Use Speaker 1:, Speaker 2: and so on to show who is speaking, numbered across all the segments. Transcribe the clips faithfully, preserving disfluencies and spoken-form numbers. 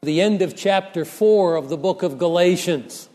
Speaker 1: the end of chapter four of the book of Galatians.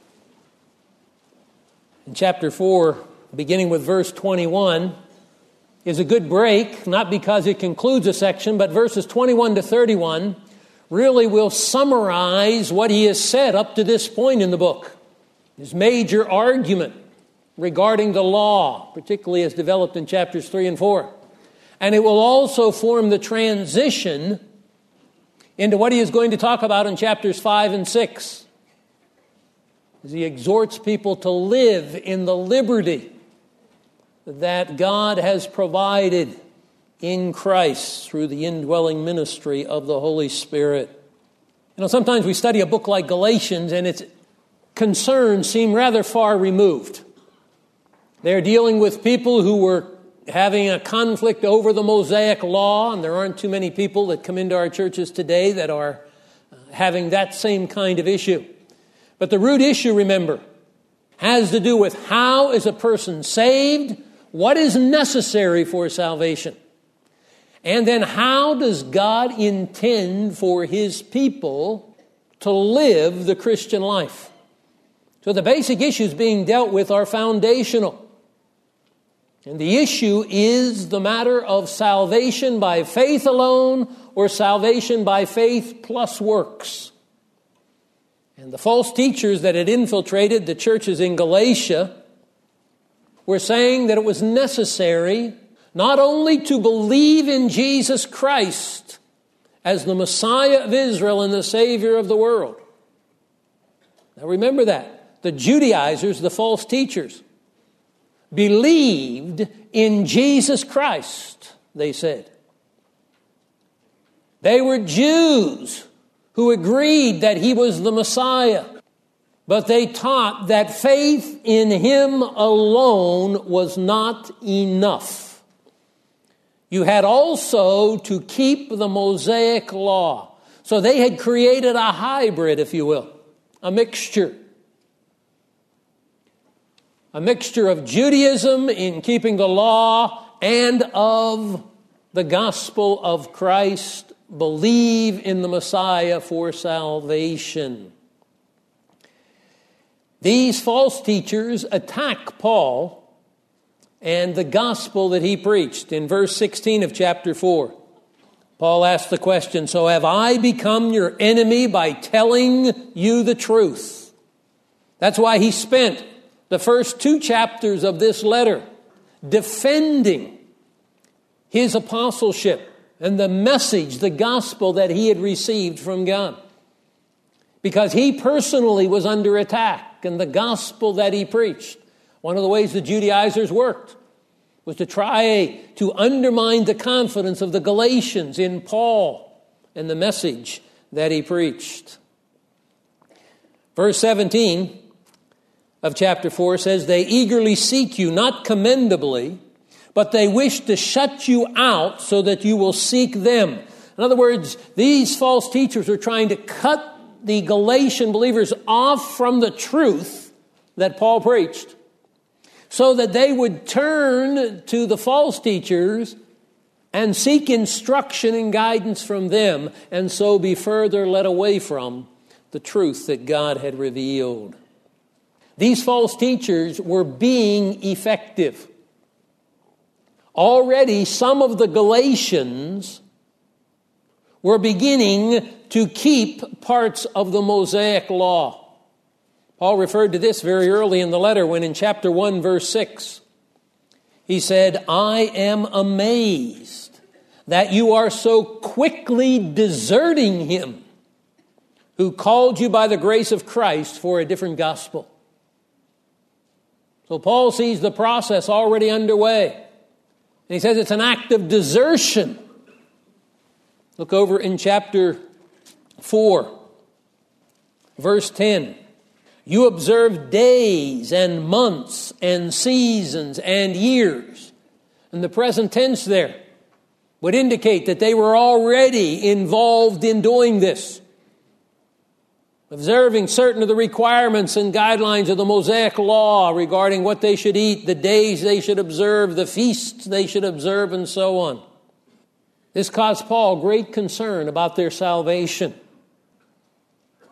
Speaker 1: In chapter four, beginning with verse twenty-one, is a good break, not because it concludes a section, but verses twenty-one to thirty-one really will summarize what he has said up to this point in the book. His major argument regarding the law, particularly as developed in chapters three and four. And it will also form the transition into what he is going to talk about in chapters five and six, as he exhorts people to live in the liberty that God has provided in Christ through the indwelling ministry of the Holy Spirit. You know, sometimes we study a book like Galatians and its concerns seem rather far removed. They're dealing with people who were having a conflict over the Mosaic law, and there aren't too many people that come into our churches today that are having that same kind of issue. But the root issue, remember, has to do with how is a person saved, what is necessary for salvation, and then how does God intend for His people to live the Christian life. So the basic issues being dealt with are foundational. And the issue is the matter of salvation by faith alone or salvation by faith plus works. And the false teachers that had infiltrated the churches in Galatia were saying that it was necessary not only to believe in Jesus Christ as the Messiah of Israel and the Savior of the world. Now remember that. The Judaizers, the false teachers, believed in Jesus Christ, they said. They were Jews who agreed that He was the Messiah, but they taught that faith in Him alone was not enough. You had also to keep the Mosaic law. So they had created a hybrid, if you will, a mixture. A mixture of Judaism in keeping the law and of the gospel of Christ. Believe in the Messiah for salvation. These false teachers attack Paul and the gospel that he preached. In verse sixteen of chapter four, Paul asked the question, "So have I become your enemy by telling you the truth?" That's why he spent the first two chapters of this letter defending his apostleship and the message, the gospel that he had received from God. Because he personally was under attack, and the gospel that he preached, one of the ways the Judaizers worked, was to try to undermine the confidence of the Galatians in Paul and the message that he preached. Verse seventeen of chapter four says, "They eagerly seek you, not commendably, but they wish to shut you out so that you will seek them." In other words, these false teachers are trying to cut the Galatian believers off from the truth that Paul preached, so that they would turn to the false teachers and seek instruction and guidance from them, and so be further led away from the truth that God had revealed. These false teachers were being effective. Already some of the Galatians were beginning to keep parts of the Mosaic law. Paul referred to this very early in the letter when in chapter one, verse six, he said, "I am amazed that you are so quickly deserting Him who called you by the grace of Christ for a different gospel." So Paul sees the process already underway. And he says it's an act of desertion. Look over in chapter four, verse ten. "You observe days and months and seasons and years." And the present tense there would indicate that they were already involved in doing this. Observing certain of the requirements and guidelines of the Mosaic law regarding what they should eat, the days they should observe, the feasts they should observe, and so on. This caused Paul great concern about their salvation.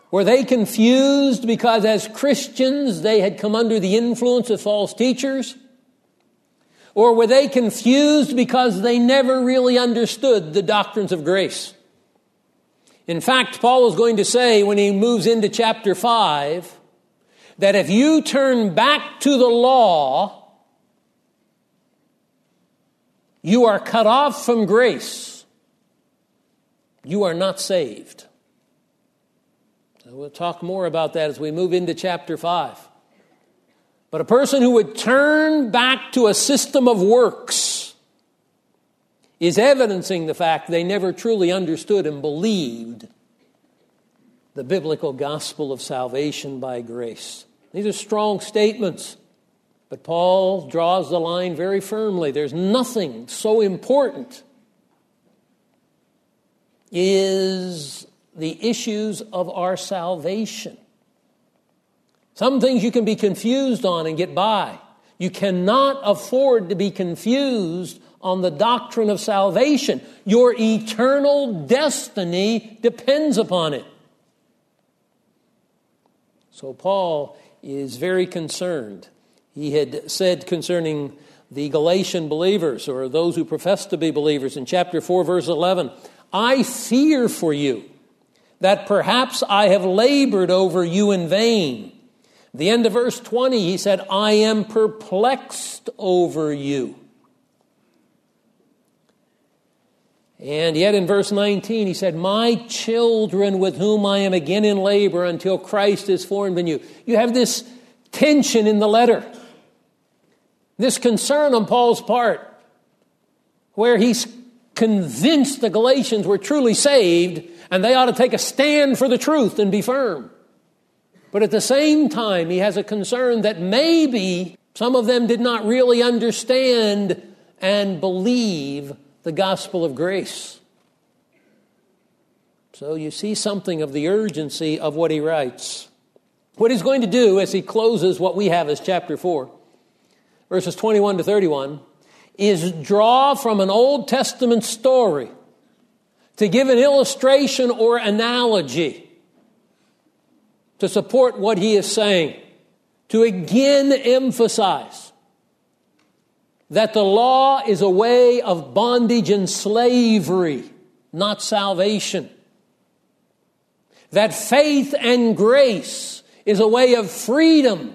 Speaker 1: Were they confused because as Christians they had come under the influence of false teachers? Or were they confused because they never really understood the doctrines of grace? In fact, Paul is going to say when he moves into chapter five, that if you turn back to the law, you are cut off from grace. You are not saved. So we'll talk more about that as we move into chapter five. But a person who would turn back to a system of works is evidencing the fact they never truly understood and believed the biblical gospel of salvation by grace. These are strong statements, but Paul draws the line very firmly. There's nothing so important is the issues of our salvation. Some things you can be confused on and get by. You cannot afford to be confused on the doctrine of salvation. Your eternal destiny depends upon it. So Paul is very concerned. He had said concerning the Galatian believers, or those who profess to be believers, in chapter four, verse eleven, I fear for you that perhaps I have labored over you in vain. The end of verse twenty, he said, I am perplexed over you. And yet in verse nineteen, he said, my children with whom I am again in labor until Christ is formed in you. You have this tension in the letter. This concern on Paul's part, where he's convinced the Galatians were truly saved and they ought to take a stand for the truth and be firm. But at the same time, he has a concern that maybe some of them did not really understand and believe the gospel of grace. So you see something of the urgency of what he writes. What he's going to do as he closes what we have as chapter four, verses twenty-one to thirty-one, is draw from an Old Testament story to give an illustration or analogy to support what he is saying, to again emphasize that the law is a way of bondage and slavery, not salvation. That faith and grace is a way of freedom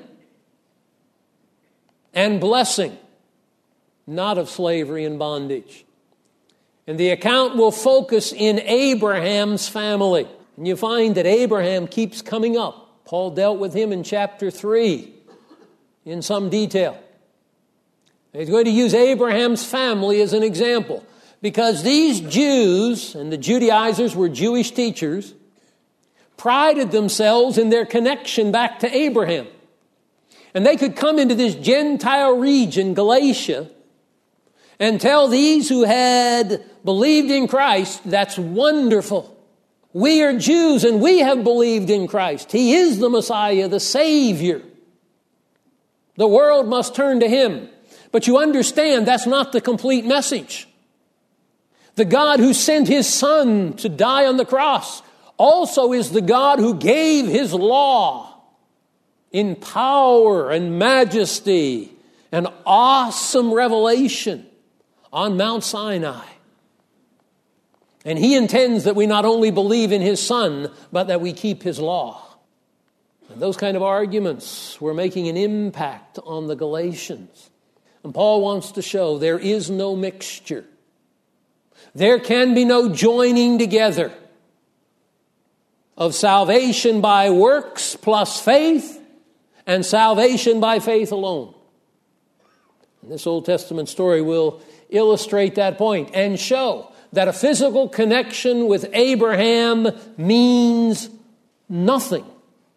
Speaker 1: and blessing, not of slavery and bondage. And the account will focus in Abraham's family. And you find that Abraham keeps coming up. Paul dealt with him in chapter three in some detail. He's going to use Abraham's family as an example, because these Jews, and the Judaizers were Jewish teachers, prided themselves in their connection back to Abraham. And they could come into this Gentile region, Galatia, and tell these who had believed in Christ, that's wonderful. We are Jews and we have believed in Christ. He is the Messiah, the Savior. The world must turn to Him. But you understand that's not the complete message. The God who sent His Son to die on the cross also is the God who gave His law in power and majesty and awesome revelation on Mount Sinai. And He intends that we not only believe in His Son, but that we keep His law. And those kind of arguments were making an impact on the Galatians. And Paul wants to show there is no mixture. There can be no joining together of salvation by works plus faith and salvation by faith alone. And this Old Testament story will illustrate that point and show that a physical connection with Abraham means nothing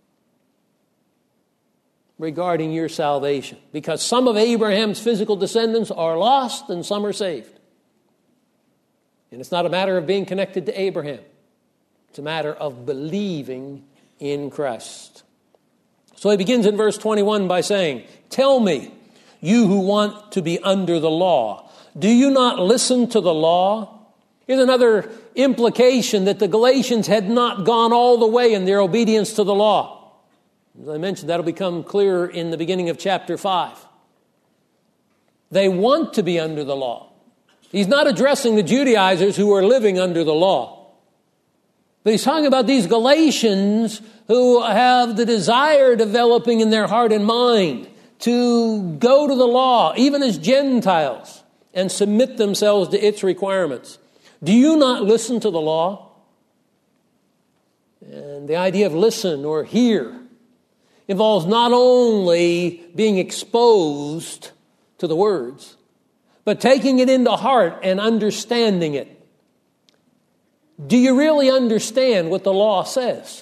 Speaker 1: regarding your salvation, because some of Abraham's physical descendants are lost and some are saved. And it's not a matter of being connected to Abraham. It's a matter of believing in Christ. So he begins in verse twenty-one by saying, tell me, you who want to be under the law, do you not listen to the law? Here's another implication that the Galatians had not gone all the way in their obedience to the law. As I mentioned, that'll become clearer in the beginning of chapter five. They want to be under the law. He's not addressing the Judaizers who are living under the law. But he's talking about these Galatians who have the desire developing in their heart and mind to go to the law, even as Gentiles, and submit themselves to its requirements. Do you not listen to the law? And the idea of listen or hear involves not only being exposed to the words, but taking it into heart and understanding it. Do you really understand what the law says?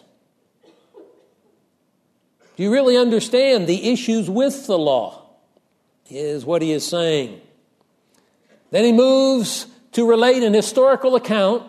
Speaker 1: Do you really understand the issues with the law? Is what he is saying. Then he moves to relate an historical account.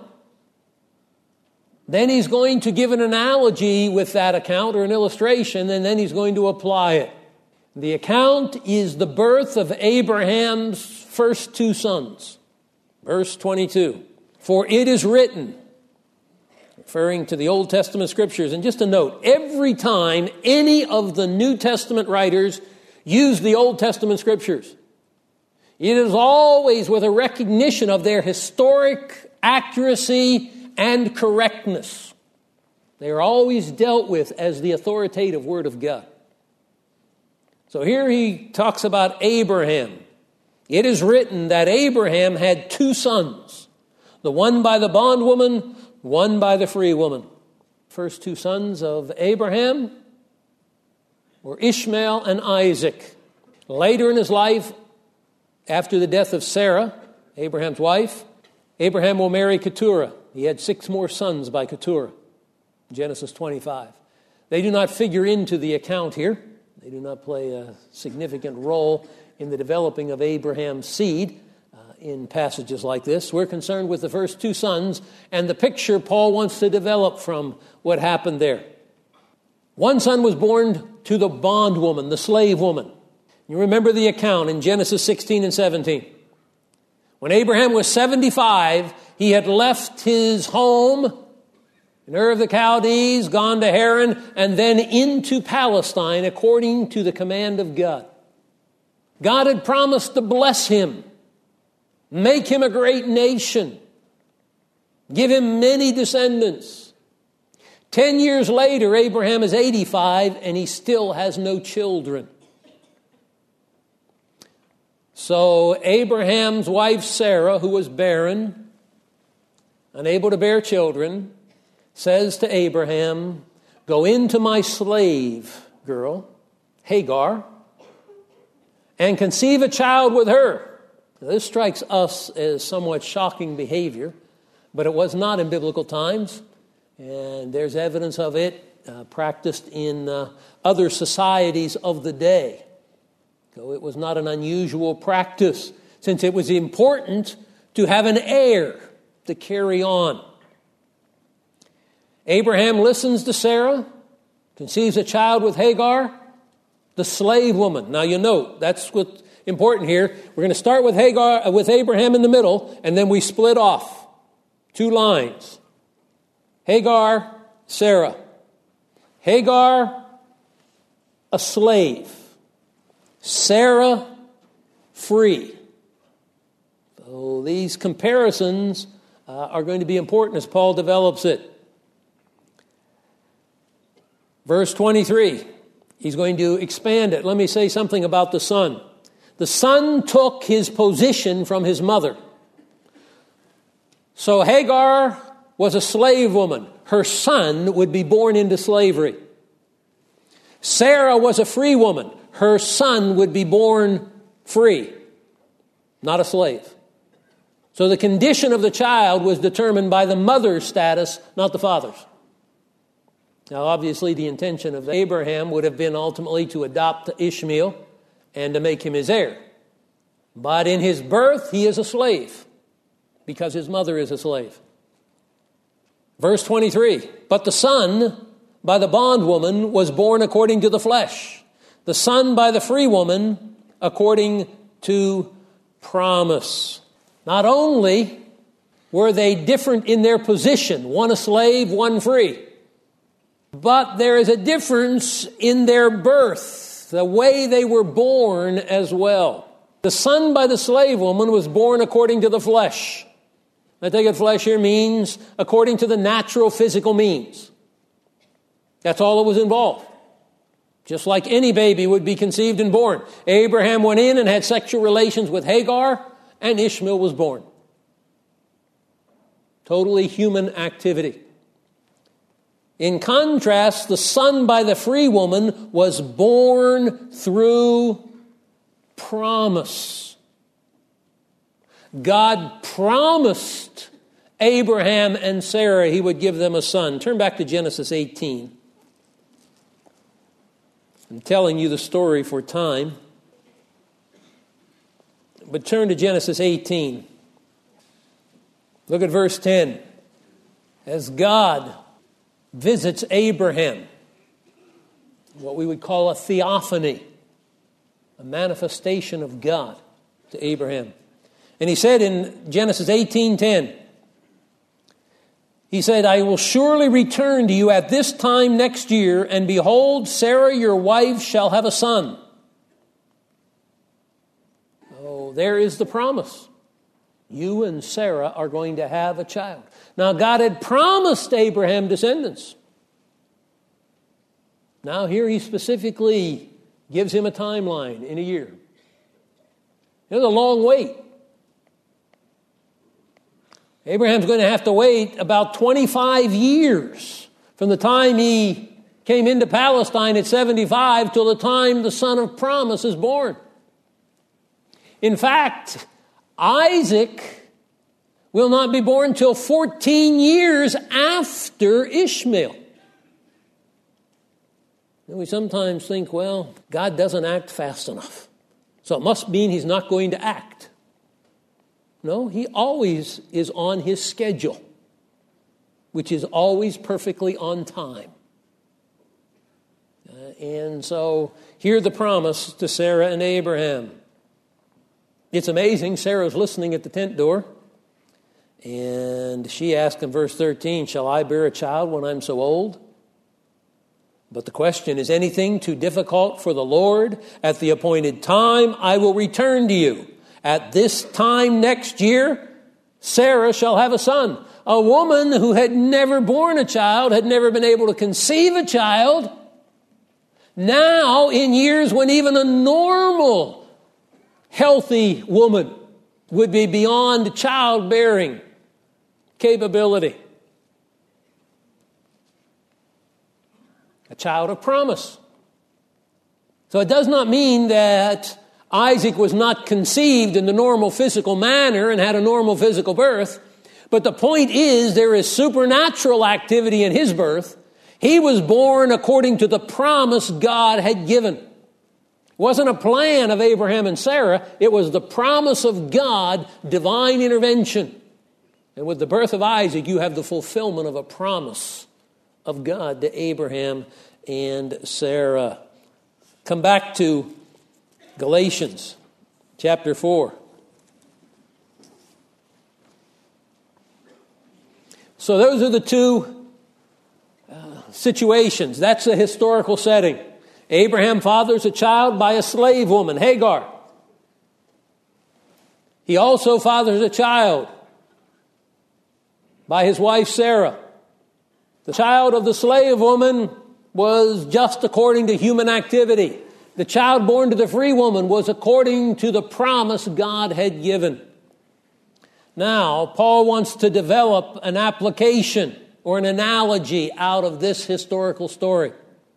Speaker 1: Then he's going to give an analogy with that account or an illustration, and then he's going to apply it. The account is the birth of Abraham's first two sons. Verse twenty-two. For it is written, referring to the Old Testament scriptures, and just a note, every time any of the New Testament writers use the Old Testament scriptures, it is always with a recognition of their historic accuracy and correctness. They are always dealt with as the authoritative Word of God. So here he talks about Abraham. It is written that Abraham had two sons, the one by the bondwoman, one by the free woman. First two sons of Abraham were Ishmael and Isaac. Later in his life, after the death of Sarah, Abraham's wife, Abraham will marry Keturah. He had six more sons by Keturah. Genesis twenty-five. They do not figure into the account here. They do not play a significant role in the developing of Abraham's seed uh, in passages like this. We're concerned with the first two sons and the picture Paul wants to develop from what happened there. One son was born to the bondwoman, the slave woman. You remember the account in Genesis sixteen and seventeen. When Abraham was seventy-five, he had left his home in Ur of the Chaldees, gone to Haran, and then into Palestine according to the command of God. God had promised to bless him, make him a great nation, give him many descendants. Ten years later, Abraham is eighty-five, and he still has no children. So Abraham's wife Sarah, who was barren, unable to bear children, says to Abraham, go into my slave girl, Hagar, and conceive a child with her. Now, this strikes us as somewhat shocking behavior, but it was not in biblical times, and there's evidence of it uh, practiced in uh, other societies of the day. So it was not an unusual practice, since it was important to have an heir to carry on. Abraham listens to Sarah, conceives a child with Hagar, the slave woman. Now you note, that's what's important here. We're going to start with Hagar, with Abraham in the middle, and then we split off two lines. Hagar, Sarah. Hagar, a slave. Sarah, free. So these comparisons uh, are going to be important as Paul develops it. Verse twenty-three, he's going to expand it. Let me say something about the son. The son took his position from his mother. So Hagar was a slave woman. Her son would be born into slavery. Sarah was a free woman. Her son would be born free, not a slave. So the condition of the child was determined by the mother's status, not the father's. Now, obviously, the intention of Abraham would have been ultimately to adopt Ishmael and to make him his heir. But in his birth, he is a slave because his mother is a slave. Verse twenty-three, but the son by the bondwoman was born according to the flesh. The son by the free woman according to promise. Not only were they different in their position, one a slave, one free. But there is a difference in their birth, the way they were born as well. The son by the slave woman was born according to the flesh. I take it flesh here means according to the natural physical means. That's all that was involved. Just like any baby would be conceived and born. Abraham went in and had sexual relations with Hagar, and Ishmael was born. Totally human activity. In contrast, the son by the free woman was born through promise. God promised Abraham and Sarah he would give them a son. Turn back to Genesis eighteen. I'm telling you the story for time. But turn to Genesis eighteen. Look at verse ten. As God visits Abraham, what we would call a theophany, a manifestation of God to Abraham. And he said in Genesis eighteen ten, he said, I will surely return to you at this time next year, and behold, Sarah your wife shall have a son. Oh, there is the promise. You and Sarah are going to have a child. Now, God had promised Abraham descendants. Now, here he specifically gives him a timeline in a year. There's a long wait. Abraham's going to have to wait about twenty-five years from the time he came into Palestine at seventy-five till the time the son of promise is born. In fact, Isaac will not be born till fourteen years after Ishmael. And we sometimes think, well, God doesn't act fast enough, so it must mean he's not going to act. No, he always is on his schedule, which is always perfectly on time. Uh, and so, hear the promise to Sarah and Abraham. It's amazing. Sarah's listening at the tent door. And she asked in verse thirteen, shall I bear a child when I'm so old? But the question, is anything too difficult for the Lord? At the appointed time, I will return to you. At this time next year, Sarah shall have a son. A woman who had never borne a child, had never been able to conceive a child. Now, in years when even a normal, healthy woman would be beyond childbearing capability. A child of promise. So it does not mean that Isaac was not conceived in the normal physical manner and had a normal physical birth. But the point is, there is supernatural activity in his birth. He was born according to the promise God had given. It wasn't a plan of Abraham and Sarah. It was the promise of God, divine intervention. And with the birth of Isaac, you have the fulfillment of a promise of God to Abraham and Sarah. Come back to Galatians chapter four. So those are the two uh, situations. That's the historical setting. Abraham fathers a child by a slave woman, Hagar. He also fathers a child by his wife Sarah. The child of the slave woman was just according to human activity. The child born to the free woman was according to the promise God had given. Now, Paul wants to develop an application or an analogy out of this historical story.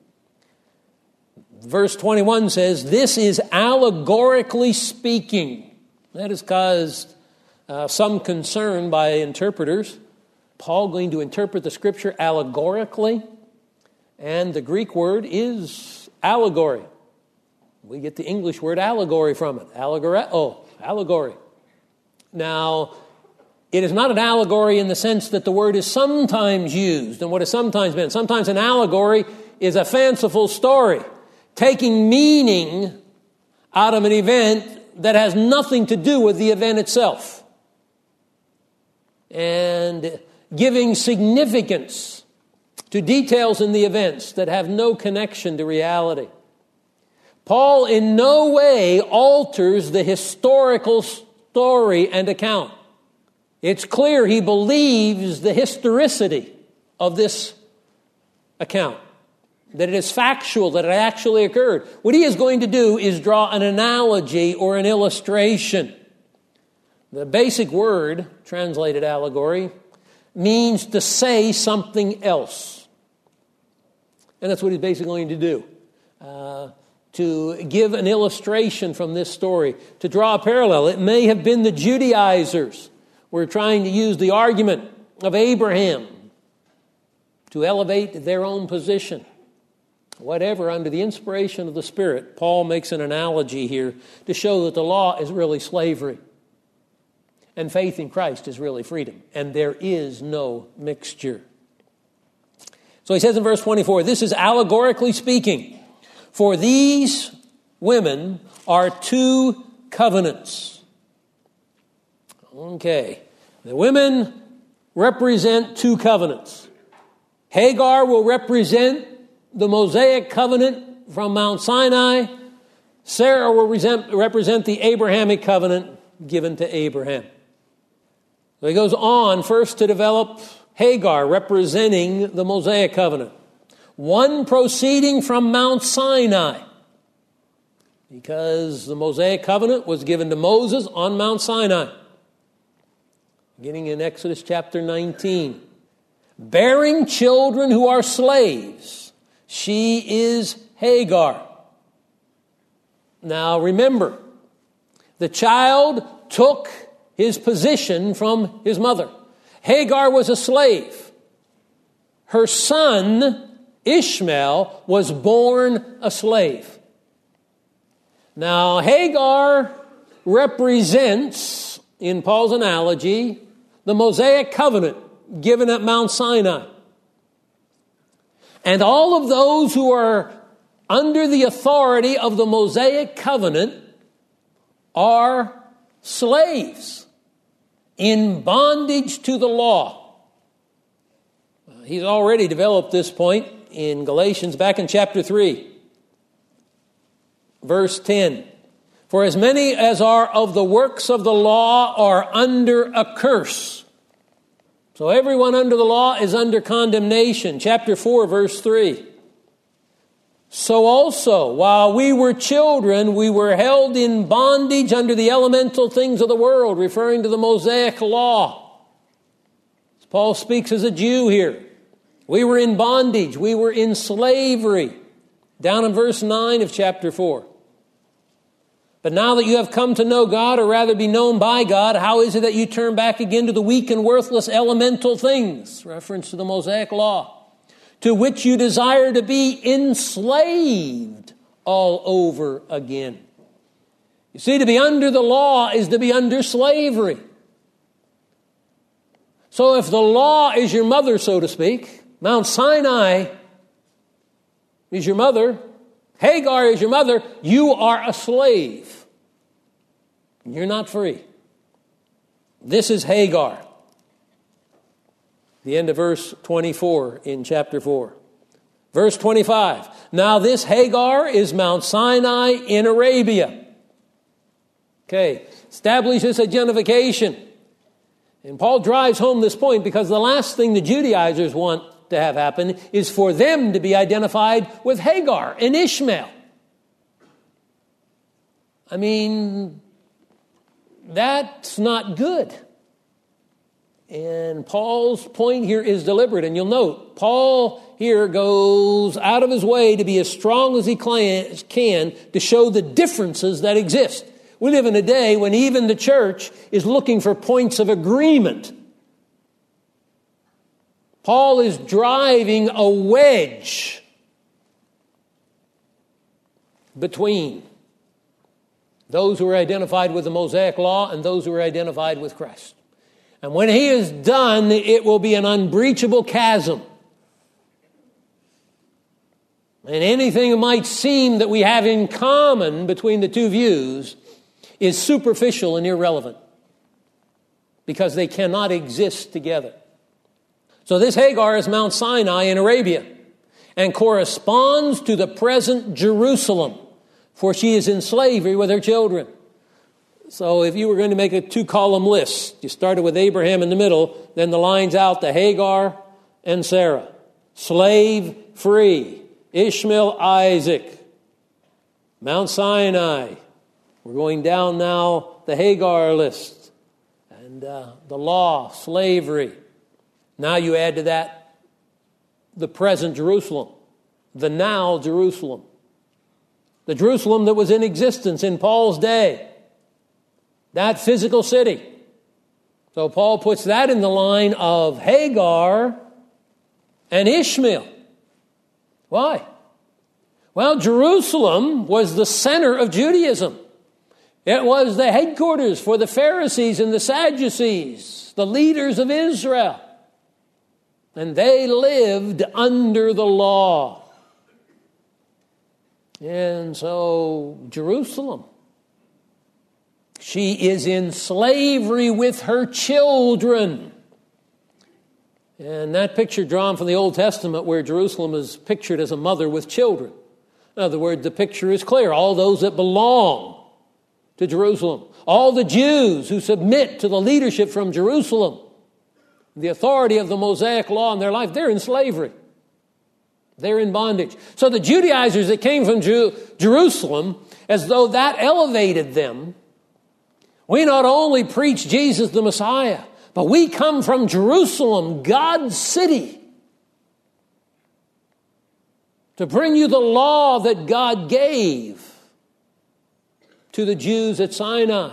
Speaker 1: Verse twenty-one says, this is allegorically speaking. That has caused uh, some concern by interpreters. Paul going to interpret the scripture allegorically, and the Greek word is allegory. We get the English word allegory from it. Allegory. Oh, allegory. Now, it is not an allegory in the sense that the word is sometimes used, and what is sometimes meant. Sometimes an allegory is a fanciful story, taking meaning out of an event that has nothing to do with the event itself. and giving significance to details in the events that have no connection to reality. Paul in no way alters the historical story and account. It's clear he believes the historicity of this account, that it is factual, that it actually occurred. What he is going to do is draw an analogy or an illustration. The basic word, translated allegory, means to say something else. And that's what he's basically going to do. Uh, to give an illustration from this story, to draw a parallel. It may have been the Judaizers were trying to use the argument of Abraham to elevate their own position. Whatever, under the inspiration of the Spirit, Paul makes an analogy here to show that the law is really slavery and faith in Christ is really freedom, and there is no mixture. So he says in verse twenty-four, this is allegorically speaking, for these women are two covenants. Okay, the women represent two covenants. Hagar will represent the Mosaic covenant from Mount Sinai. Sarah will represent the Abrahamic covenant given to Abraham. So he goes on first to develop Hagar representing the Mosaic covenant. One proceeding from Mount Sinai, because the Mosaic covenant was given to Moses on Mount Sinai, beginning in Exodus chapter nineteen. Bearing children who are slaves, she is Hagar. Now remember, the child took his position from his mother. Hagar was a slave. Her son, Ishmael, was born a slave. Now, Hagar represents, in Paul's analogy, the Mosaic covenant given at Mount Sinai. And all of those who are under the authority of the Mosaic covenant are slaves in bondage to the law. He's already developed this point in Galatians back in chapter three, verse ten. For as many as are of the works of the law are under a curse. So everyone under the law is under condemnation. Chapter four, verse three. So also, while we were children, we were held in bondage under the elemental things of the world, referring to the Mosaic law. Paul speaks as a Jew here. We were in bondage. We were in slavery. Down in verse nine of chapter four. But now that you have come to know God, or rather be known by God, how is it that you turn back again to the weak and worthless elemental things? Reference to the Mosaic law. To which you desire to be enslaved all over again. You see, to be under the law is to be under slavery. So if the law is your mother, so to speak, Mount Sinai is your mother, Hagar is your mother, you are a slave. You're not free. This is Hagar. The end of verse twenty-four in chapter four. Verse twenty-five. Now this Hagar is Mount Sinai in Arabia. Okay, establish this identification. And Paul drives home this point because the last thing the Judaizers want to have happen is for them to be identified with Hagar and Ishmael. I mean, that's not good. And Paul's point here is deliberate. And you'll note, Paul here goes out of his way to be as strong as he can to show the differences that exist. We live in a day when even the church is looking for points of agreement. Paul is driving a wedge between those who are identified with the Mosaic law and those who are identified with Christ. And when he is done, it will be an unbreachable chasm. And anything that might seem that we have in common between the two views is superficial and irrelevant. because they cannot exist together. So this Hagar is Mount Sinai in Arabia and corresponds to the present Jerusalem, for she is in slavery with her children. So if you were going to make a two-column list, you started with Abraham in the middle, then the lines out to Hagar and Sarah. Slave free. Ishmael, Isaac. Mount Sinai. We're going down now the Hagar list. And uh, the law, slavery. Now you add to that the present Jerusalem. The now Jerusalem. The Jerusalem that was in existence in Paul's day. That physical city. So Paul puts that in the line of Hagar and Ishmael. Why? Well, Jerusalem was the center of Judaism. It was the headquarters for the Pharisees and the Sadducees, the leaders of Israel. And they lived under the law. And so Jerusalem, she is in slavery with her children. And that picture drawn from the Old Testament where Jerusalem is pictured as a mother with children. In other words, the picture is clear. All those that belong to Jerusalem, all the Jews who submit to the leadership from Jerusalem, the authority of the Mosaic law in their life, they're in slavery. They're in bondage. So the Judaizers that came from Jew- Jerusalem, as though that elevated them, we not only preach Jesus the Messiah, but we come from Jerusalem, God's city, to bring you the law that God gave to the Jews at Sinai.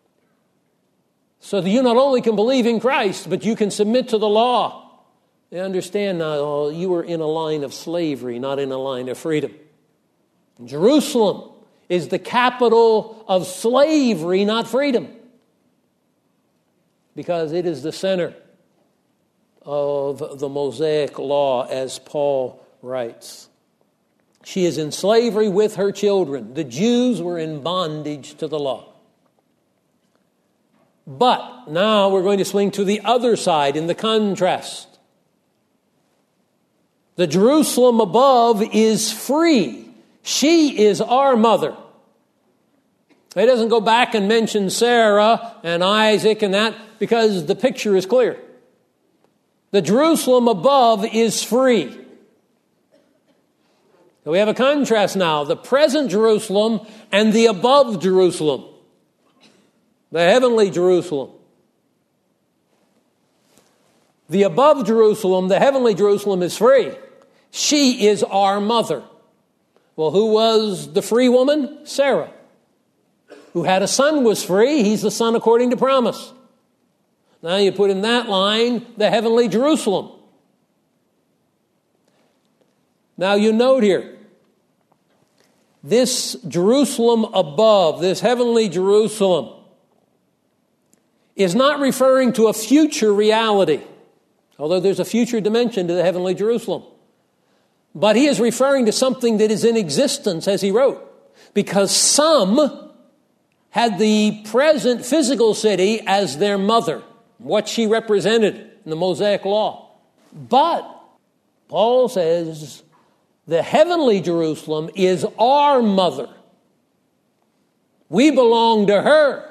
Speaker 1: So that you not only can believe in Christ, but you can submit to the law. You understand now, oh, you were in a line of slavery, not in a line of freedom. Jerusalem is the capital of slavery, not freedom. Because it is the center of the Mosaic law, as Paul writes. She is in slavery with her children. The Jews were in bondage to the law. But now we're going to swing to the other side in the contrast. The Jerusalem above is free. She is our mother. It doesn't go back and mention Sarah and Isaac and that because the picture is clear. The Jerusalem above is free. So we have a contrast now. The present Jerusalem and the above Jerusalem. The heavenly Jerusalem. The above Jerusalem, the heavenly Jerusalem, is free. She is our mother. Well, who was the free woman? Sarah. Who had a son was free. He's the son according to promise. Now you put in that line the heavenly Jerusalem. Now you note here, this Jerusalem above, this heavenly Jerusalem, is not referring to a future reality, although there's a future dimension to the heavenly Jerusalem. But he is referring to something that is in existence, as he wrote, because some had the present physical city as their mother, what she represented in the Mosaic law. But Paul says the heavenly Jerusalem is our mother. We belong to her.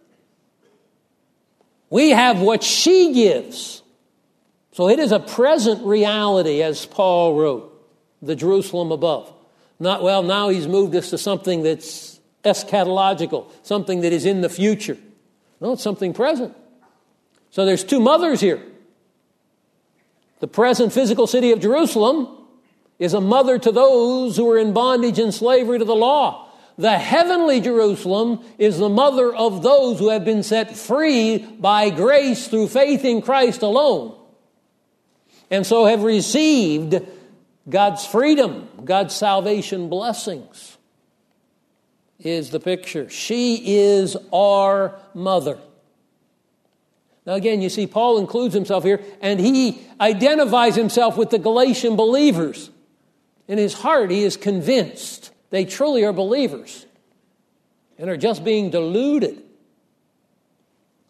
Speaker 1: We have what she gives. So it is a present reality, as Paul wrote, the Jerusalem above. Not, well, now he's moved us to something that's eschatological, something that is in the future. No, it's something present. So there's two mothers here. The present physical city of Jerusalem is a mother to those who are in bondage and slavery to the law. The heavenly Jerusalem is the mother of those who have been set free by grace through faith in Christ alone, and so have received God's freedom, God's salvation blessings, is the picture. She is our mother. Now again, you see, Paul includes himself here, and he identifies himself with the Galatian believers. In his heart, he is convinced they truly are believers and are just being deluded.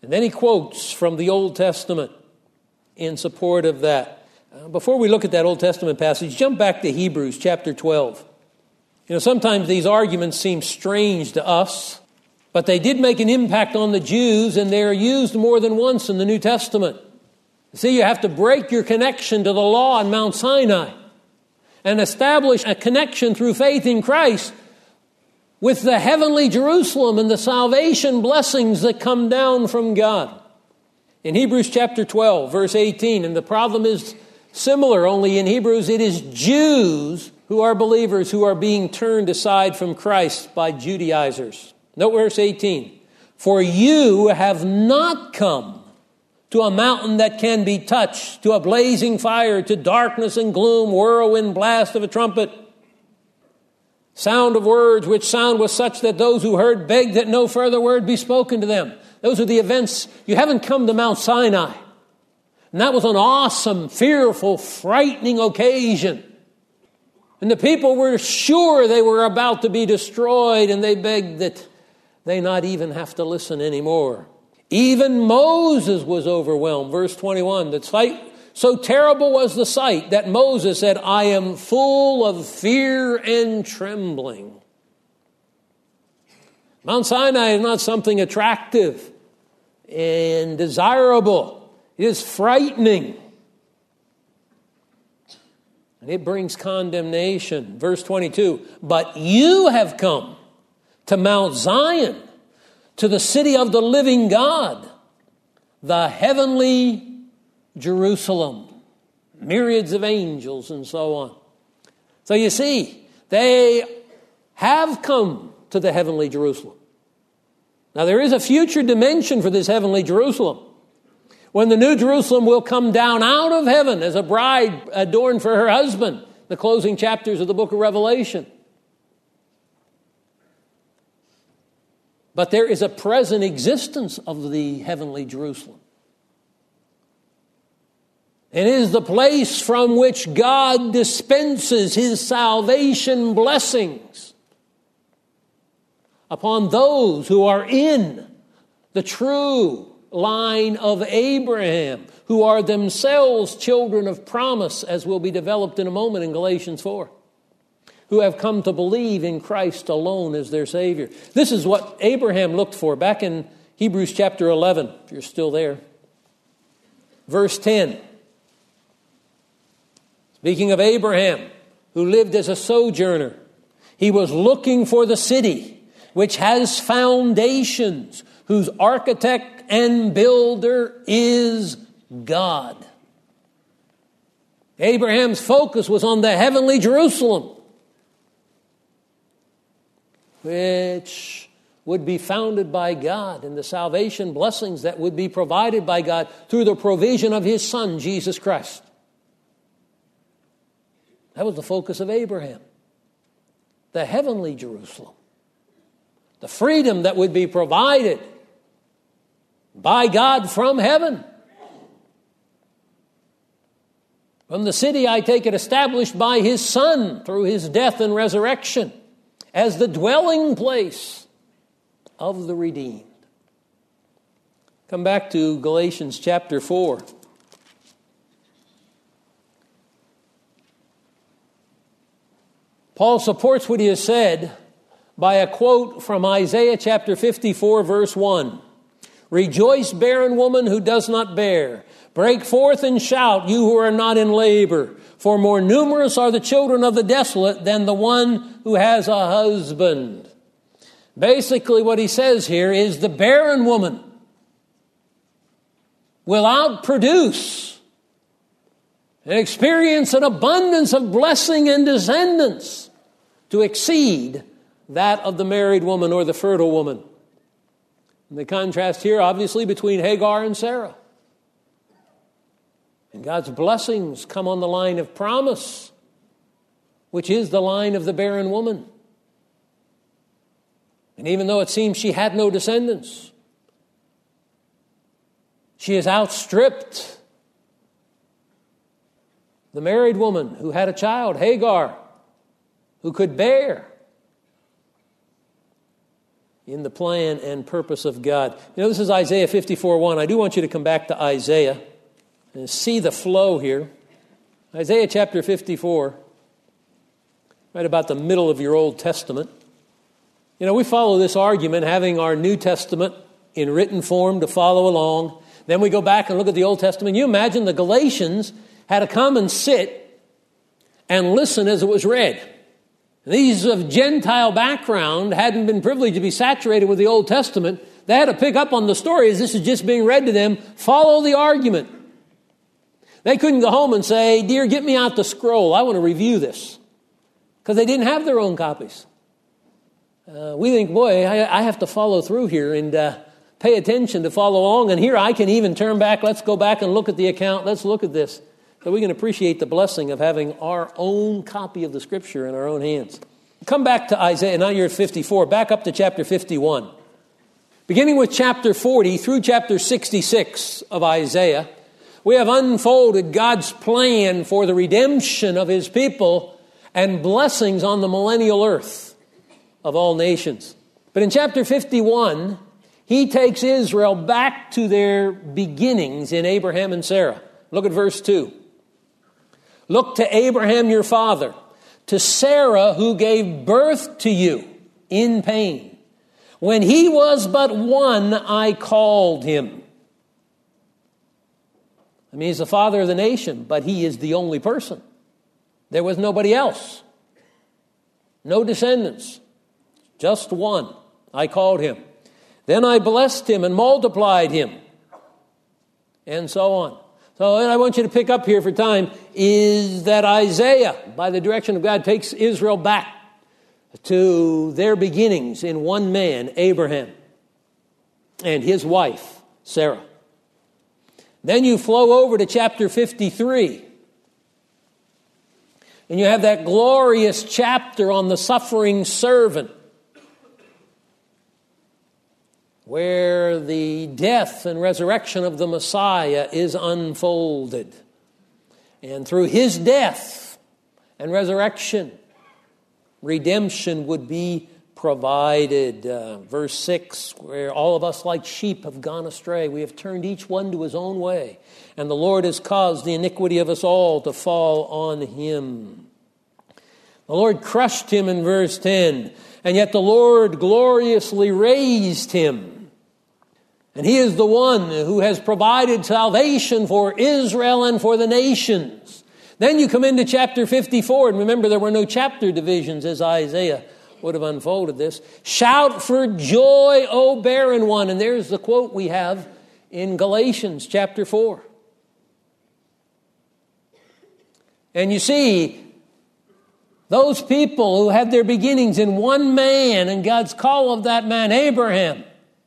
Speaker 1: And then he quotes from the Old Testament in support of that. Uh, before we look at that Old Testament passage, jump back to Hebrews chapter twelve. You know, sometimes these arguments seem strange to us, but they did make an impact on the Jews, and they are used more than once in the New Testament. See, you have to break your connection to the law on Mount Sinai and establish a connection through faith in Christ with the heavenly Jerusalem and the salvation blessings that come down from God. In Hebrews chapter twelve, verse eighteen, and the problem is similar, only in Hebrews it is Jews who are believers who are being turned aside from Christ by Judaizers. Note verse eighteen. For you have not come to a mountain that can be touched, to a blazing fire, to darkness and gloom, whirlwind, blast of a trumpet, sound of words, which sound was such that those who heard begged that no further word be spoken to them. Those are the events. You haven't come to Mount Sinai. And that was an awesome, fearful, frightening occasion. And the people were sure they were about to be destroyed, and they begged that they not even have to listen anymore. Even Moses was overwhelmed. Verse twenty-one, the sight, so terrible was the sight that Moses said, I am full of fear and trembling. Mount Sinai is not something attractive and desirable. It is frightening. And it brings condemnation. Verse twenty-two, but you have come to Mount Zion, to the city of the living God, the heavenly Jerusalem, myriads of angels and so on. So you see, they have come to the heavenly Jerusalem. Now there is a future dimension for this heavenly Jerusalem, when the new Jerusalem will come down out of heaven as a bride adorned for her husband, the closing chapters of the book of Revelation. But there is a present existence of the heavenly Jerusalem. It is the place from which God dispenses his salvation blessings upon those who are in the true line of Abraham, who are themselves children of promise, as will be developed in a moment in Galatians four. Who have come to believe in Christ alone as their Savior. This is what Abraham looked for back in Hebrews chapter eleven, if you're still there. Verse ten. Speaking of Abraham, who lived as a sojourner, he was looking for the city which has foundations, whose architect and builder is God. Abraham's focus was on the heavenly Jerusalem, which would be founded by God, and the salvation blessings that would be provided by God through the provision of his Son, Jesus Christ. That was the focus of Abraham. The heavenly Jerusalem. The freedom that would be provided by God from heaven. From the city, I take it, established by his Son through his death and resurrection, as the dwelling place of the redeemed. Come back to Galatians chapter four. Paul supports what he has said by a quote from Isaiah chapter fifty-four, verse one. Rejoice, barren woman who does not bear. Break forth and shout, you who are not in labor. For more numerous are the children of the desolate than the one who has a husband. Basically, what he says here is the barren woman will outproduce and experience an abundance of blessing and descendants to exceed that of the married woman or the fertile woman. And the contrast here, obviously, between Hagar and Sarah. And God's blessings come on the line of promise, which is the line of the barren woman. And even though it seems she had no descendants, she has outstripped the married woman who had a child, Hagar, who could bear. in the plan and purpose of God. You know, this is Isaiah fifty-four one. I do want you to come back to Isaiah and see the flow here. Isaiah chapter fifty-four, right about the middle of your Old Testament. You know, we follow this argument, having our New Testament in written form to follow along. Then we go back and look at the Old Testament. You imagine the Galatians had to come and sit and listen as it was read. These of Gentile background hadn't been privileged to be saturated with the Old Testament. They had to pick up on the story as this is just being read to them, follow the argument. They couldn't go home and say, dear, get me out the scroll. I want to review this. Because they didn't have their own copies. Uh, we think, boy, I, I have to follow through here and uh, pay attention to follow along. And here I can even turn back. Let's go back and look at the account. Let's look at this. So we can appreciate the blessing of having our own copy of the Scripture in our own hands. Come back to Isaiah. Now you're at fifty-four. Back up to chapter fifty-one. Beginning with chapter forty through chapter sixty-six of Isaiah, we have unfolded God's plan for the redemption of His people and blessings on the millennial earth of all nations. But in chapter fifty-one, He takes Israel back to their beginnings in Abraham and Sarah. Look at verse two. Look to Abraham your father, to Sarah who gave birth to you in pain. When he was but one, I called him. I mean, he's the father of the nation, but he is the only person. There was nobody else. No descendants. Just one. I called him. Then I blessed him and multiplied him. And so on. So and I want you to pick up here for time is that Isaiah, by the direction of God, takes Israel back to their beginnings in one man, Abraham, and his wife, Sarah. Then you flow over to chapter fifty-three. And you have that glorious chapter on the suffering servant, where the death and resurrection of the Messiah is unfolded. And through his death and resurrection, redemption would be provided. Uh, verse six, where all of us like sheep have gone astray. We have turned each one to his own way. And the Lord has caused the iniquity of us all to fall on him. The Lord crushed him in verse ten. And yet the Lord gloriously raised him. And he is the one who has provided salvation for Israel and for the nations. Then you come into chapter fifty-four, and remember there were no chapter divisions as Isaiah would have unfolded this. Shout for joy, O barren one. And there's the quote we have in Galatians chapter four. And you see, those people who had their beginnings in one man, and God's call of that man, Abraham,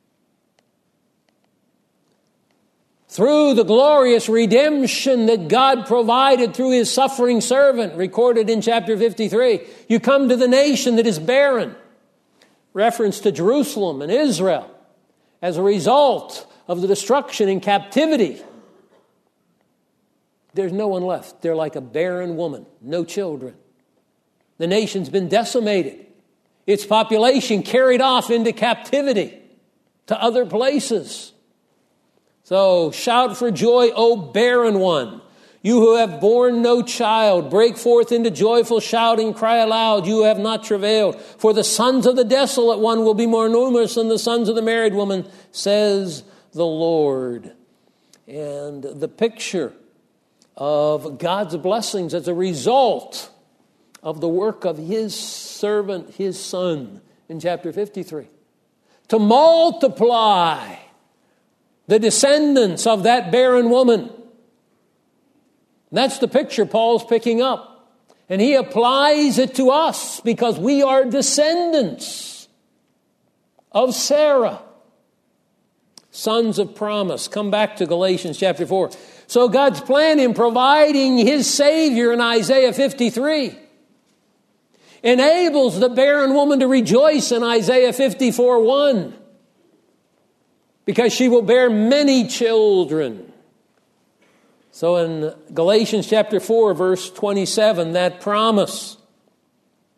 Speaker 1: through the glorious redemption that God provided through his suffering servant, recorded in chapter fifty-three, you come to the nation that is barren. Reference to Jerusalem and Israel as a result of the destruction and captivity. There's no one left. They're like a barren woman, no children. The nation's been decimated. Its population carried off into captivity to other places. So, shout for joy, O barren one. You who have borne no child, break forth into joyful shouting, cry aloud, you who have not travailed. For the sons of the desolate one will be more numerous than the sons of the married woman, says the Lord. And the picture of God's blessings as a result of the work of his servant, his son, in chapter fifty-three. To multiply the descendants of that barren woman. That's the picture Paul's picking up. And he applies it to us because we are descendants of Sarah. Sons of promise. Come back to Galatians chapter four. So God's plan in providing his Savior in Isaiah fifty-three enables the barren woman to rejoice in Isaiah fifty-four one. Because she will bear many children. So in Galatians chapter four, verse twenty-seven, that promise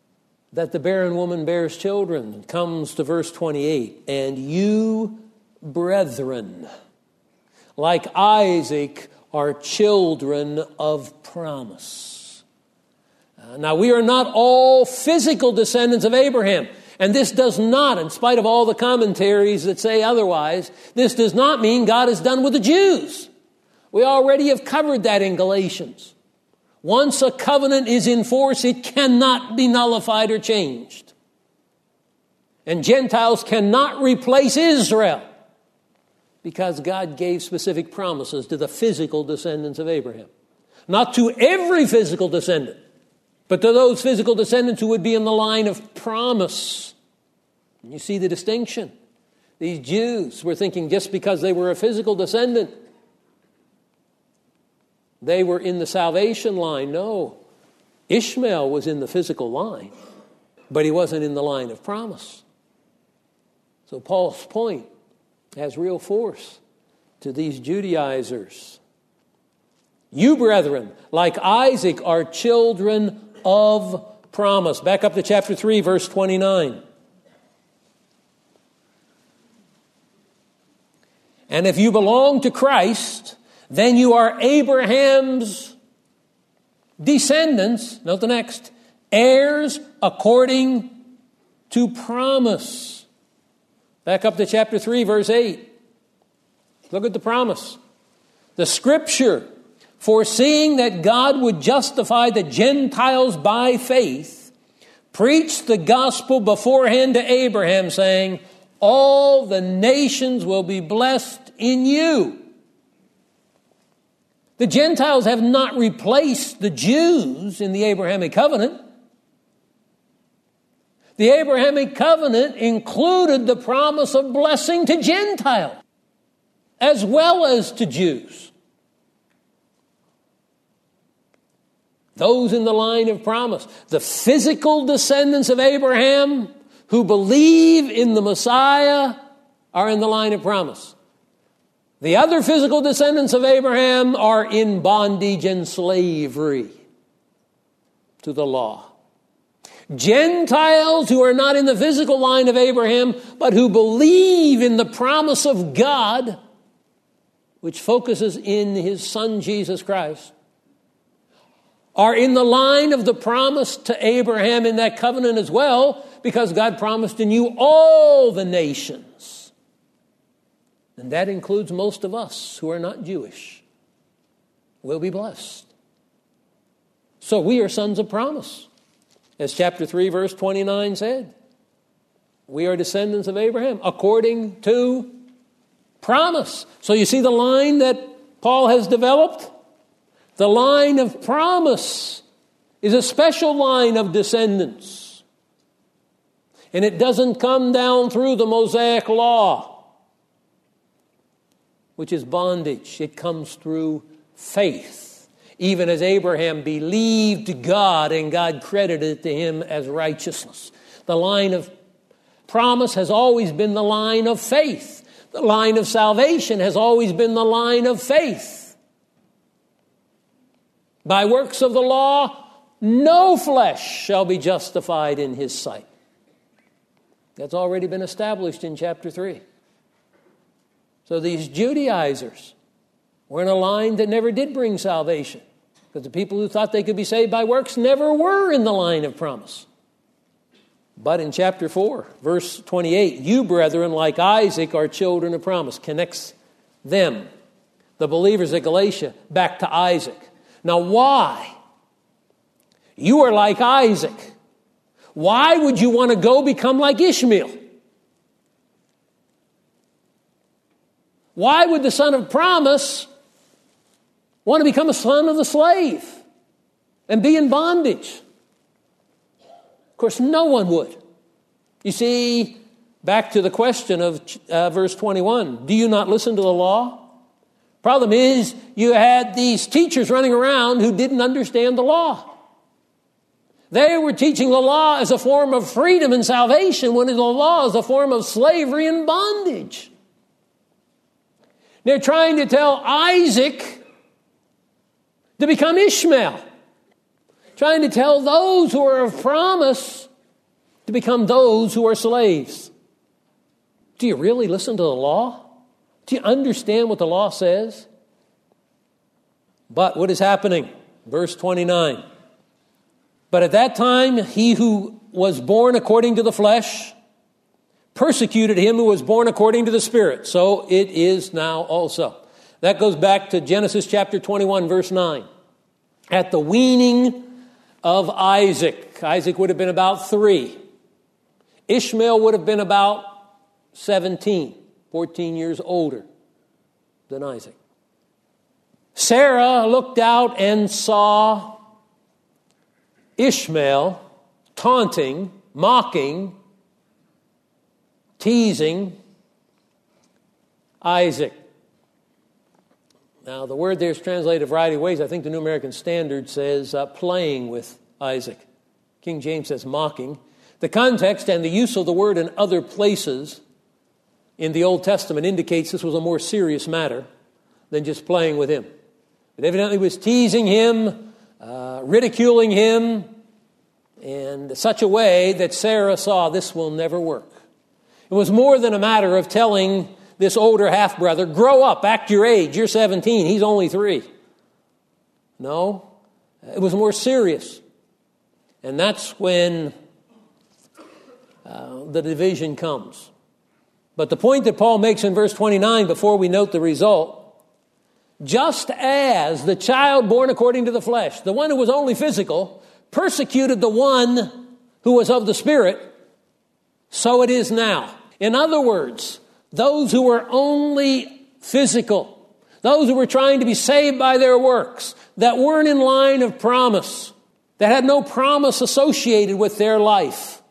Speaker 1: that the barren woman bears children. It comes to verse twenty-eight. And you, brethren, like Isaac, are children of promise. Uh, now, we are not all physical descendants of Abraham. And this does not, in spite of all the commentaries that say otherwise, this does not mean God is done with the Jews. We already have covered that in Galatians. Once a covenant is in force, it cannot be nullified or changed. And Gentiles cannot replace Israel because God gave specific promises to the physical descendants of Abraham. Not to every physical descendant, but to those physical descendants who would be in the line of promise. And you see the distinction. These Jews were thinking just because they were a physical descendant, they were in the salvation line. No, Ishmael was in the physical line, but he wasn't in the line of promise. So Paul's point has real force to these Judaizers. You, brethren, like Isaac, are children of promise. Back up to chapter three, verse twenty-nine. And if you belong to Christ, then you are Abraham's descendants. Note the next. Heirs according to promise. Back up to chapter three, verse eight. Look at the promise. The scripture, foreseeing that God would justify the Gentiles by faith, preached the gospel beforehand to Abraham, saying, all the nations will be blessed in you. The Gentiles have not replaced the Jews in the Abrahamic covenant. The Abrahamic covenant included the promise of blessing to Gentiles as well as to Jews. Those in the line of promise. The physical descendants of Abraham who believe in the Messiah are in the line of promise. The other physical descendants of Abraham are in bondage and slavery to the law. Gentiles who are not in the physical line of Abraham, but who believe in the promise of God, which focuses in his Son Jesus Christ, are in the line of the promise to Abraham in that covenant as well, because God promised in you all the nations. And that includes most of us who are not Jewish. We'll be blessed. So we are sons of promise. As chapter three, verse twenty-nine said, we are descendants of Abraham according to promise. So you see the line that Paul has developed? The line of promise is a special line of descendants. And it doesn't come down through the Mosaic law, which is bondage. It comes through faith. Even as Abraham believed God and God credited it to him as righteousness. The line of promise has always been the line of faith. The line of salvation has always been the line of faith. By works of the law, no flesh shall be justified in his sight. That's already been established in chapter three. So these Judaizers were in a line that never did bring salvation. Because the people who thought they could be saved by works never were in the line of promise. But in chapter four, verse twenty-eight, you, brethren, like Isaac, are children of promise. Connects them, the believers at Galatia, back to Isaac. Now why? You are like Isaac. Why would you want to go become like Ishmael? Why would the son of promise want to become a son of the slave and be in bondage? Of course, no one would. You see, back to the question of uh, verse twenty-one, do you not listen to the law? Problem is, you had these teachers running around who didn't understand the law. They were teaching the law as a form of freedom and salvation, when the law is a form of slavery and bondage. They're trying to tell Isaac to become Ishmael. Trying to tell those who are of promise to become those who are slaves. Do you really listen to the law? Do you understand what the law says? But what is happening? Verse twenty-nine. But at that time, he who was born according to the flesh persecuted him who was born according to the Spirit. So it is now also. That goes back to Genesis chapter twenty-one, verse nine. At the weaning of Isaac. Isaac would have been about three. Ishmael would have been about seventeen, fourteen years older than Isaac. Sarah looked out and saw Ishmael taunting, mocking, teasing Isaac. Now, the word there is translated a variety of ways. I think the New American Standard says uh, playing with Isaac. King James says mocking. The context and the use of the word in other places in the Old Testament indicates this was a more serious matter than just playing with him. It evidently was teasing him, uh, ridiculing him, in such a way that Sarah saw this will never work. It was more than a matter of telling this older half-brother, grow up, act your age, you're seventeen, he's only three. No, it was more serious. And that's when uh, the division comes. But the point that Paul makes in verse twenty-nine, before we note the result, just as the child born according to the flesh, the one who was only physical, persecuted the one who was of the Spirit, so it is now. In other words, those who were only physical, those who were trying to be saved by their works, that weren't in line of promise, that had no promise associated with their life,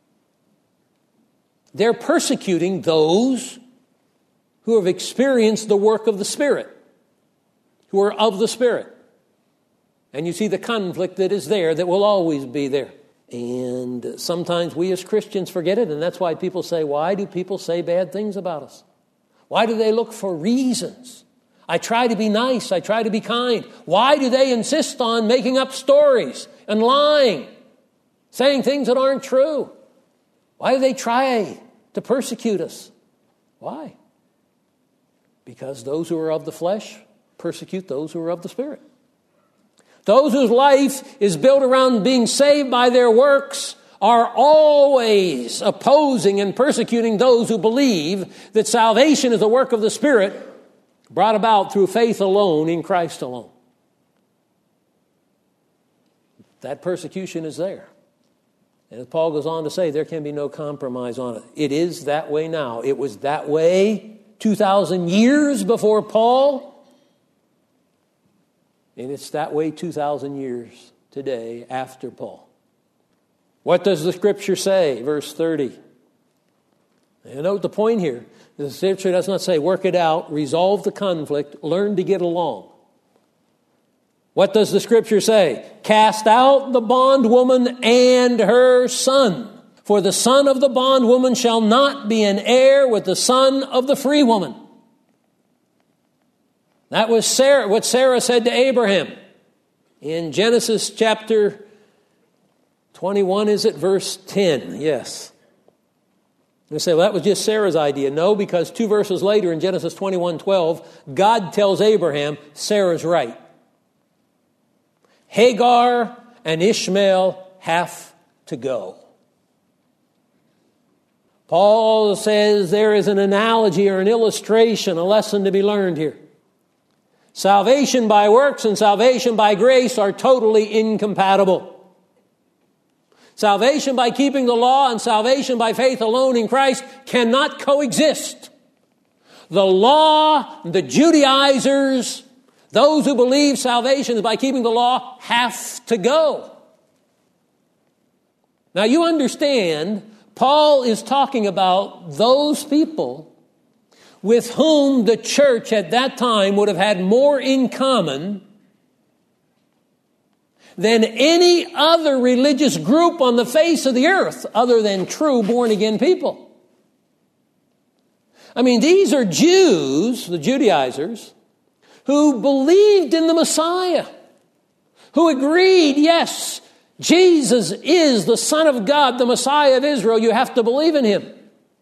Speaker 1: they're persecuting those who have experienced the work of the Spirit, who are of the Spirit. And you see the conflict that is there, that will always be there. And sometimes we as Christians forget it, and that's why people say, why do people say bad things about us? Why do they look for reasons? I try to be nice, I try to be kind. Why do they insist on making up stories and lying, saying things that aren't true? Why do they try to persecute us? Why? Because those who are of the flesh persecute those who are of the Spirit. Those whose life is built around being saved by their works are always opposing and persecuting those who believe that salvation is a work of the Spirit brought about through faith alone in Christ alone. That persecution is there. And as Paul goes on to say, there can be no compromise on it. It is that way now. It was that way two thousand years before Paul. And it's that way two thousand years today after Paul. What does the Scripture say? Verse thirty. And note the point here. The Scripture does not say work it out, resolve the conflict, learn to get along. What does the Scripture say? Cast out the bondwoman and her son. For the son of the bondwoman shall not be an heir with the son of the free woman. That was Sarah, what Sarah said to Abraham in Genesis chapter twenty-one, is it verse ten? Yes. You say, well, that was just Sarah's idea. No, because two verses later in Genesis twenty-one twelve, God tells Abraham, Sarah's right. Hagar and Ishmael have to go. Paul says there is an analogy or an illustration, a lesson to be learned here. Salvation by works and salvation by grace are totally incompatible. Salvation by keeping the law and salvation by faith alone in Christ cannot coexist. The law, the Judaizers, those who believe salvation is by keeping the law have to go. Now you understand, Paul is talking about those people with whom the church at that time would have had more in common than any other religious group on the face of the earth other than true born-again people. I mean, these are Jews, the Judaizers, who believed in the Messiah, who agreed, yes, Jesus is the Son of God, the Messiah of Israel. You have to believe in him.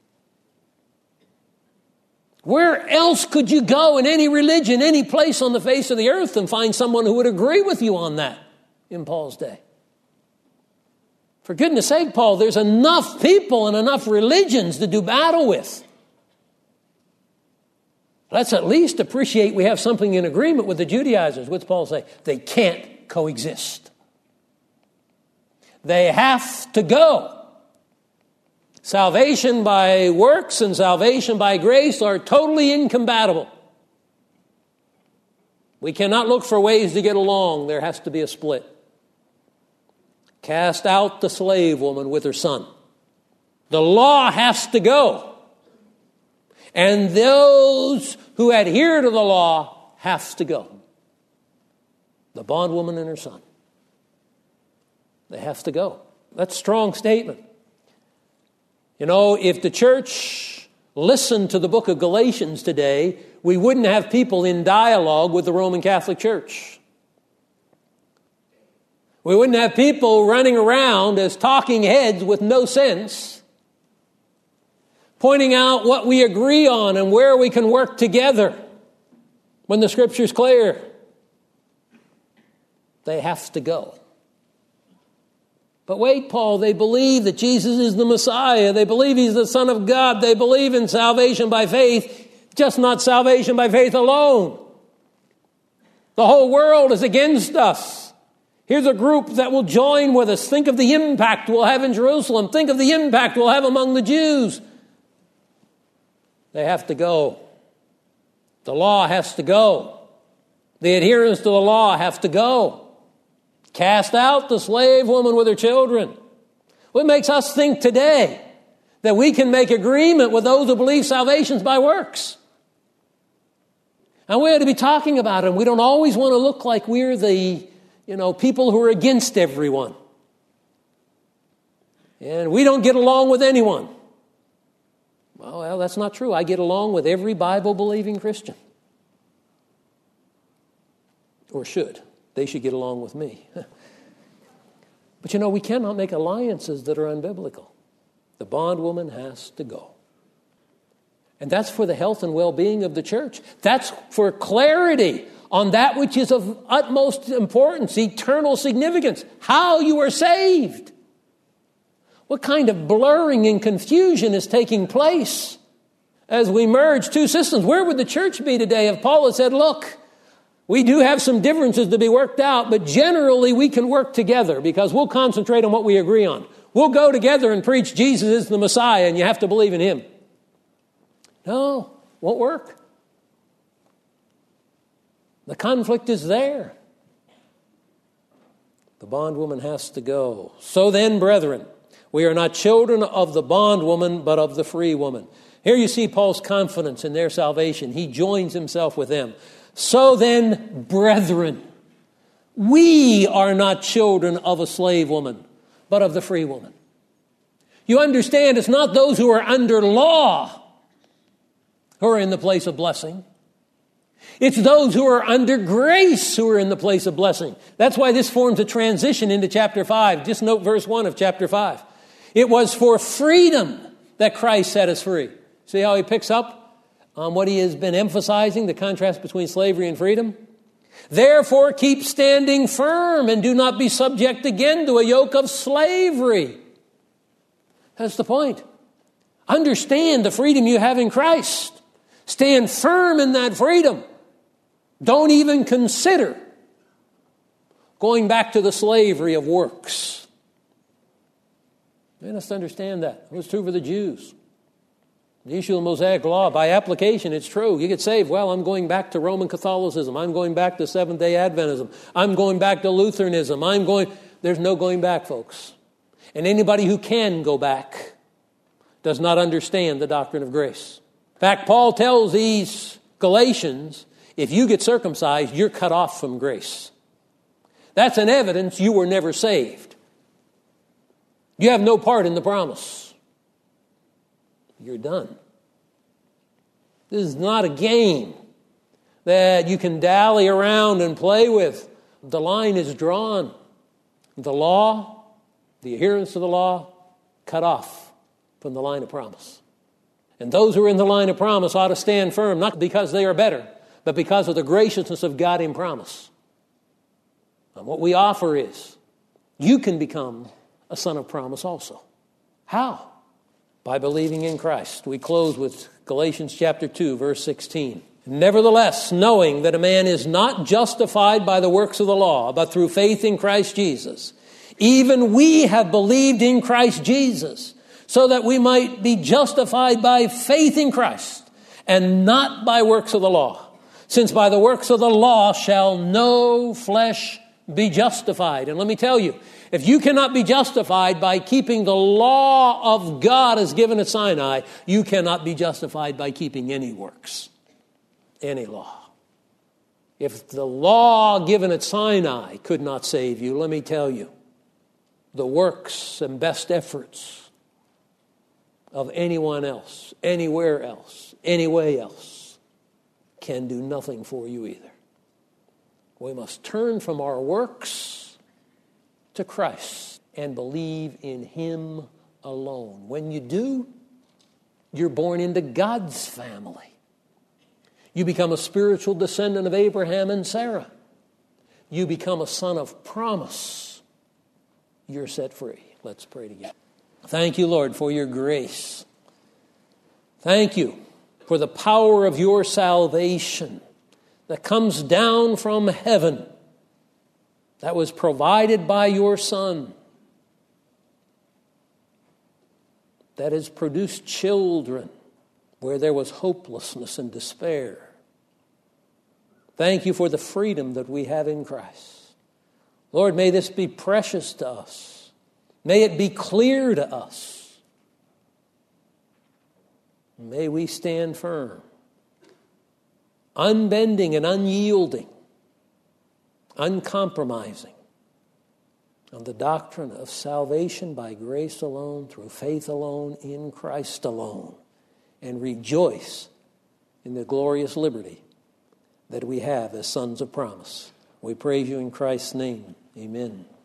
Speaker 1: Where else could you go in any religion, any place on the face of the earth and find someone who would agree with you on that in Paul's day? For goodness sake, Paul, there's enough people and enough religions to do battle with. Let's at least appreciate we have something in agreement with the Judaizers. What's Paul say? They can't coexist. They have to go. Salvation by works and salvation by grace are totally incompatible. We cannot look for ways to get along. There has to be a split. Cast out the slave woman with her son. The law has to go. And those who adhere to the law have to go. The bondwoman and her son. They have to go. That's a strong statement. You know, if the church listened to the book of Galatians today, we wouldn't have people in dialogue with the Roman Catholic Church. We wouldn't have people running around as talking heads with no sense, pointing out what we agree on and where we can work together when the Scripture's clear. They have to go. But wait, Paul, they believe that Jesus is the Messiah. They believe he's the Son of God. They believe in salvation by faith, just not salvation by faith alone. The whole world is against us. Here's a group that will join with us. Think of the impact we'll have in Jerusalem. Think of the impact we'll have among the Jews. They have to go. The law has to go. The adherents to the law have to go. Cast out the slave woman with her children. What makes us think today that we can make agreement with those who believe salvation's by works? And we ought to be talking about it. We don't always want to look like we're the, you know, people who are against everyone. And we don't get along with anyone. Well, well, that's not true. I get along with every Bible-believing Christian. Or should. They should get along with me. But you know, we cannot make alliances that are unbiblical. The bondwoman has to go. And that's for the health and well-being of the church. That's for clarity on that which is of utmost importance, eternal significance, how you are saved. What kind of blurring and confusion is taking place as we merge two systems? Where would the church be today if Paul had said, look, we do have some differences to be worked out, but generally we can work together because we'll concentrate on what we agree on. We'll go together and preach Jesus is the Messiah and you have to believe in him. No, won't work. The conflict is there. The bondwoman has to go. So then, brethren, we are not children of the bondwoman, but of the free woman. Here you see Paul's confidence in their salvation. He joins himself with them. So then, brethren, we are not children of a slave woman, but of the free woman. You understand, it's not those who are under law who are in the place of blessing. It's those who are under grace who are in the place of blessing. That's why this forms a transition into chapter five. Just note verse one of chapter five. It was for freedom that Christ set us free. See how he picks up on what he has been emphasizing, the contrast between slavery and freedom? Therefore, keep standing firm and do not be subject again to a yoke of slavery. That's the point. Understand the freedom you have in Christ. Stand firm in that freedom. Don't even consider going back to the slavery of works. You must understand that. It was true for the Jews. The issue of the Mosaic Law, by application, it's true. You get saved. Well, I'm going back to Roman Catholicism. I'm going back to Seventh-day Adventism. I'm going back to Lutheranism. I'm going... There's no going back, folks. And anybody who can go back does not understand the doctrine of grace. In fact, Paul tells these Galatians, if you get circumcised, you're cut off from grace. That's an evidence you were never saved. You have no part in the promise. You're done. This is not a game that you can dally around and play with. The line is drawn. The law, the adherence to the law, cut off from the line of promise. And those who are in the line of promise ought to stand firm, not because they are better, but because of the graciousness of God in promise. And what we offer is, you can become a son of promise also. How? By believing in Christ. We close with Galatians chapter two, verse sixteen. Nevertheless, knowing that a man is not justified by the works of the law, but through faith in Christ Jesus, even we have believed in Christ Jesus, so that we might be justified by faith in Christ, and not by works of the law. Since by the works of the law shall no flesh be justified. And let me tell you, if you cannot be justified by keeping the law of God as given at Sinai, you cannot be justified by keeping any works, any law. If the law given at Sinai could not save you, let me tell you, the works and best efforts of anyone else, anywhere else, any way else, can do nothing for you either. We must turn from our works to Christ and believe in Him alone. When you do, you're born into God's family. You become a spiritual descendant of Abraham and Sarah. You become a son of promise. You're set free. Let's pray together. Thank you, Lord, for your grace. Thank you for the power of your salvation that comes down from heaven, that was provided by your Son, that has produced children where there was hopelessness and despair. Thank you for the freedom that we have in Christ. Lord, may this be precious to us. May it be clear to us. May we stand firm, unbending and unyielding, uncompromising on the doctrine of salvation by grace alone, through faith alone, in Christ alone, and rejoice in the glorious liberty that we have as sons of promise. We praise you in Christ's name. Amen.